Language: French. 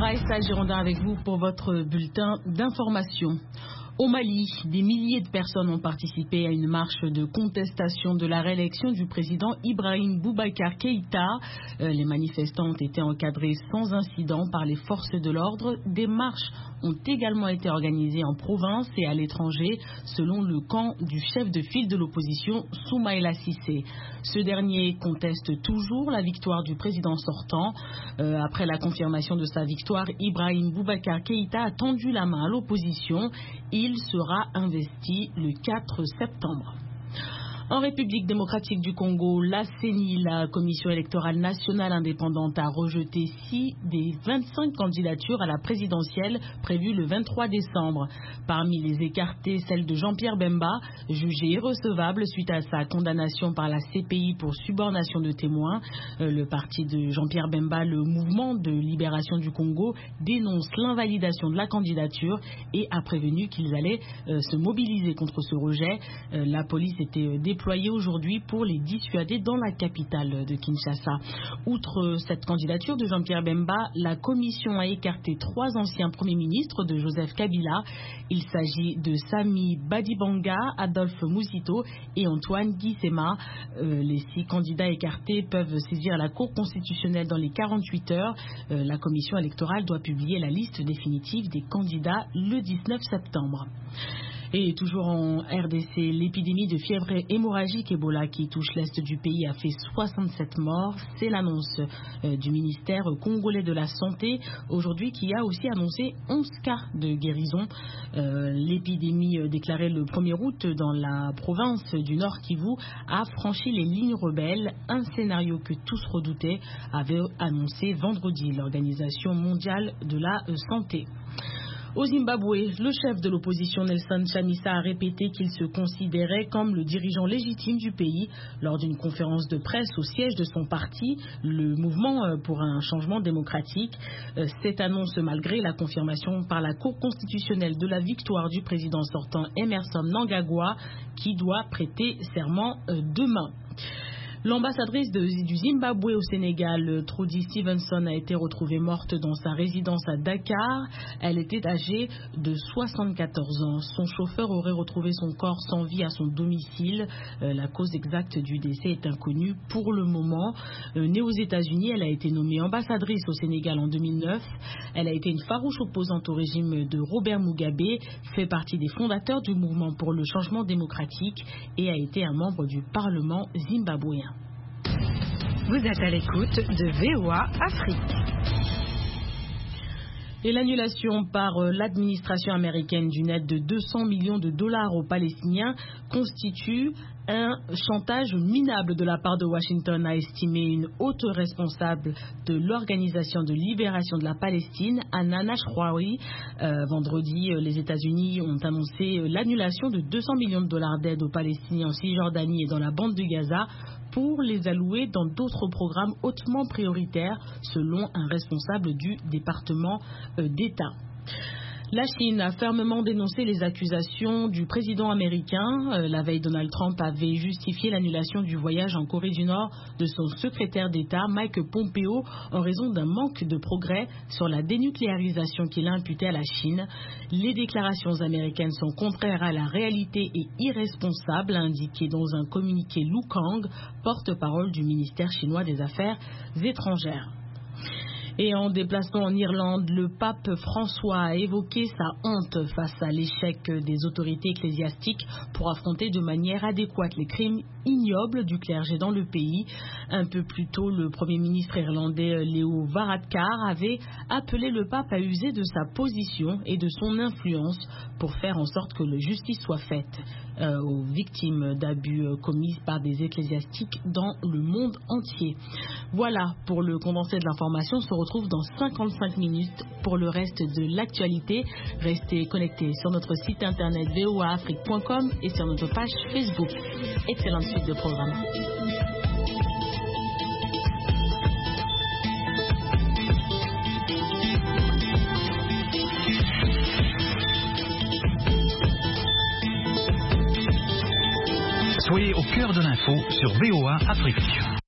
Aïssa Girondin avec vous pour votre bulletin d'information. Au Mali, des milliers de personnes ont participé à une marche de contestation de la réélection du président Ibrahim Boubacar Keïta. Les manifestants ont été encadrés sans incident par les forces de l'ordre. Des marches ont également été organisées en province et à l'étranger, selon le camp du chef de file de l'opposition, Soumaïla Cissé. Ce dernier conteste toujours la victoire du président sortant. Après la confirmation de sa victoire, Ibrahim Boubacar Keïta a tendu la main à l'opposition. Il sera investi le 4 septembre. En République démocratique du Congo, la CENI, la Commission électorale nationale indépendante, a rejeté 6 des 25 candidatures à la présidentielle prévues le 23 décembre. Parmi les écartées, celle de Jean-Pierre Bemba, jugé irrecevable suite à sa condamnation par la CPI pour subornation de témoins. Le parti de Jean-Pierre Bemba, le Mouvement de libération du Congo, dénonce l'invalidation de la candidature et a prévenu qu'ils allaient se mobiliser contre ce rejet. La police était déployée aujourd'hui pour les dissuader dans la capitale de Kinshasa. Outre cette candidature de Jean-Pierre Bemba, la commission a écarté 3 anciens premiers ministres de Joseph Kabila. Il s'agit de Sami Badibanga, Adolphe Mouzito et Antoine Guissema. Les 6 candidats écartés peuvent saisir la Cour constitutionnelle dans les 48 heures. La commission électorale doit publier la liste définitive des candidats le 19 septembre. Et toujours en RDC, l'épidémie de fièvre hémorragique Ebola qui touche l'est du pays a fait 67 morts. C'est l'annonce du ministère congolais de la Santé aujourd'hui qui a aussi annoncé 11 cas de guérison. L'épidémie déclarée le 1er août dans la province du Nord Kivu a franchi les lignes rebelles, un scénario que tous redoutaient, avait annoncé vendredi l'Organisation mondiale de la santé. Au Zimbabwe, le chef de l'opposition Nelson Chamisa a répété qu'il se considérait comme le dirigeant légitime du pays lors d'une conférence de presse au siège de son parti, le Mouvement pour un changement démocratique. Cette annonce malgré la confirmation par la Cour constitutionnelle de la victoire du président sortant Emmerson Mnangagwa qui doit prêter serment demain. L'ambassadrice du Zimbabwe au Sénégal, Trudy Stevenson, a été retrouvée morte dans sa résidence à Dakar. Elle était âgée de 74 ans. Son chauffeur aurait retrouvé son corps sans vie à son domicile. La cause exacte du décès est inconnue pour le moment. Née aux États-Unis, elle a été nommée ambassadrice au Sénégal en 2009. Elle a été une farouche opposante au régime de Robert Mugabe, fait partie des fondateurs du mouvement pour le changement démocratique et a été un membre du Parlement zimbabwéen. Vous êtes à l'écoute de VOA Afrique. Et l'annulation par l'administration américaine d'une aide de 200 millions de dollars aux Palestiniens constitue un chantage minable de la part de Washington, a estimé une haute responsable de l'Organisation de libération de la Palestine, Hanan Ashrawi. Vendredi, les États-Unis ont annoncé l'annulation de 200 millions de dollars d'aide aux Palestiniens en Cisjordanie et dans la bande de Gaza pour les allouer dans d'autres programmes hautement prioritaires, selon un responsable du département d'État. La Chine a fermement dénoncé les accusations du président américain. La veille, Donald Trump avait justifié l'annulation du voyage en Corée du Nord de son secrétaire d'État, Mike Pompeo, en raison d'un manque de progrès sur la dénucléarisation qu'il a imputée à la Chine. Les déclarations américaines sont contraires à la réalité et irresponsables, a indiqué dans un communiqué Lu Kang, porte-parole du ministère chinois des Affaires étrangères. Et en déplacement en Irlande, le pape François a évoqué sa honte face à l'échec des autorités ecclésiastiques pour affronter de manière adéquate les crimes ignobles du clergé dans le pays. Un peu plus tôt, le Premier ministre irlandais Leo Varadkar avait appelé le pape à user de sa position et de son influence pour faire en sorte que la justice soit faite aux victimes d'abus commis par des ecclésiastiques dans le monde entier. Voilà pour le condensé de l'information. On se retrouve dans 55 minutes pour le reste de l'actualité. Restez connectés sur notre site internet voaafrique.com et sur notre page Facebook. Excellente suite de programme. Soyez au cœur de l'info sur VOA Afrique.